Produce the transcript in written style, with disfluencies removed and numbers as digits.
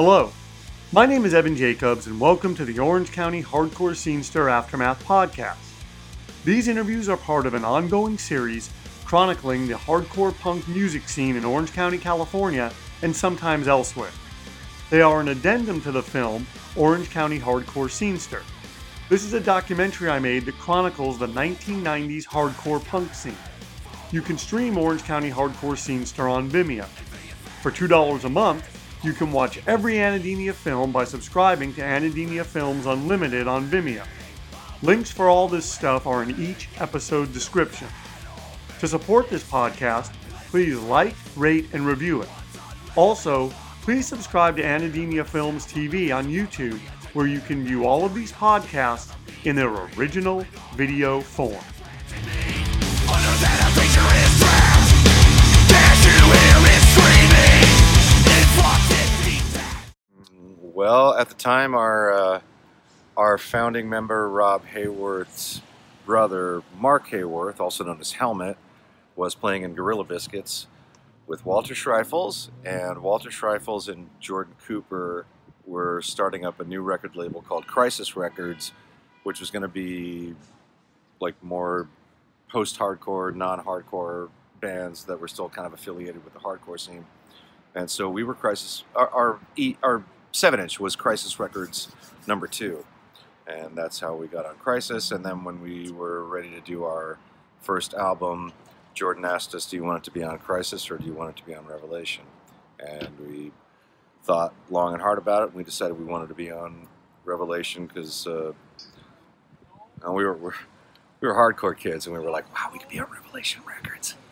Hello, my name is Evan Jacobs and welcome to the Orange County Hardcore Scenester Aftermath podcast. These interviews are part of an ongoing series chronicling the hardcore punk music scene in Orange County, California, and sometimes elsewhere. They are an addendum to the film Orange County Hardcore Scenester. This is a documentary I made that chronicles the 1990s hardcore punk scene. You can stream Orange County Hardcore Scenester on Vimeo. For $2 a month, you can watch every Anademia film by subscribing to Anademia Films Unlimited on Vimeo. Links for all this stuff are in each episode description. To support this podcast, please like, rate, and review it. Also, please subscribe to Anademia Films TV on YouTube, where you can view all of these podcasts in their original video form. Well, at the time, our founding member, Rob Hayworth's brother, Mark Hayworth, also known as Helmet, was playing in Gorilla Biscuits with Walter Schreifels, and Walter Schreifels and Jordan Cooper were starting up a new record label called Crisis Records, which was going to be like more post-hardcore, non-hardcore bands that were still kind of affiliated with the hardcore scene. And so we were Crisis. Our 7-inch was Crisis Records number 2, and that's how we got on Crisis. And then when we were ready to do our first album, Jordan asked us, do you want it to be on Crisis or do you want it to be on Revelation? And we thought long and hard about it, and we decided we wanted to be on Revelation because we were hardcore kids, and we were like, wow, we could be on Revelation Records.